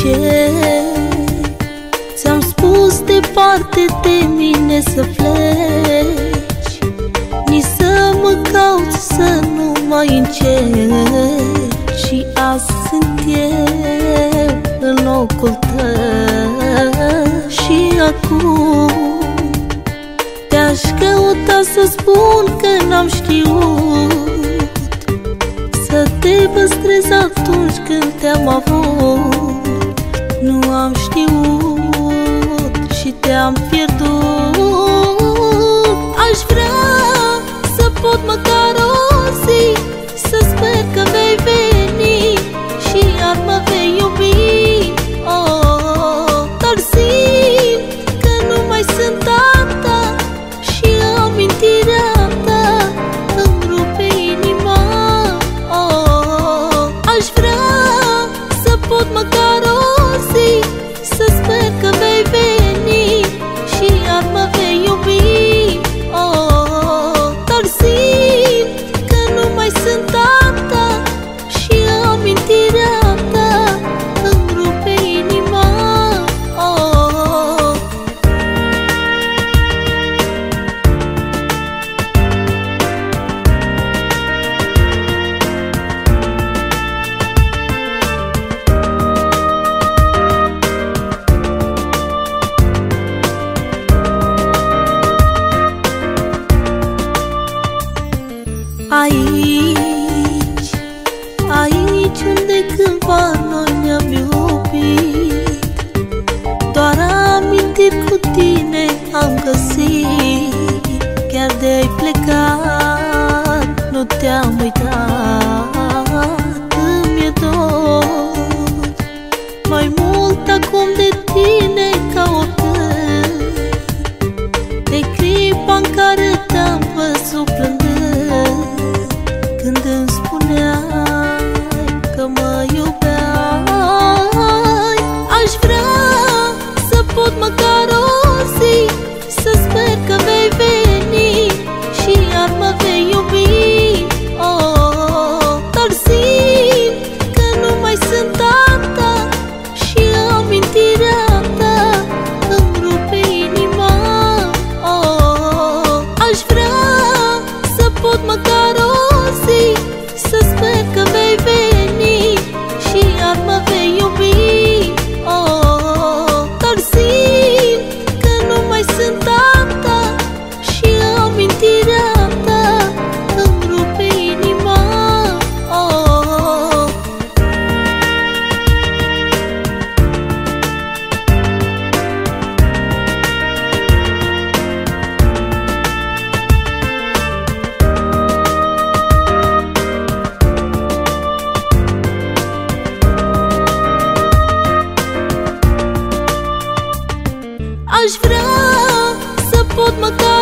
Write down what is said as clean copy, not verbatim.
ce ți-am spus departe de mine să pleci, nici să mă cauți să nu mai încerci. Și azi sunt eu în locul tău și acum te-aș căuta să spun că n-am știut să te păstrez atunci când te-am avut. Nu am știut și te-am pierdut. Aș vrea să pot măcar o zi să sper că vei veni și iar mă vei iubi. Oh, dar simt că nu mai sunt a ta și amintirea ta îmi rupe inima. Oh, aș vrea să pot măcar o zi să sper că vei veni și iar mă vei iubi. Oh, dar simt că nu mai sunt a ta și amintirea ta îmi rupe inima. Oh. Aici, aici unde cândva noi ne-am iubit, doar amintiri cu tine am găsit. Chiar de-ai plecat, nu te-am uitat, îmi-e dor mai mult acum de tine ca oricând, de clipa în care te-am văzut plângând, când îmi spuneai că mă iubeai. Aș vrea să pot măcar o zi să sper că vei veni și iar mă vei iubi. Oh, dar simt că nu mai sunt a ta și amintirea ta îmi rupe inima. Oh, aș vrea să pot măcar o zi să sper că vei veni și iar mă vei iubi. Oh, dar simt că nu mai sunt a ta și amintirea ta îmi rupe inima. Oh. Aș vrea să pot măcar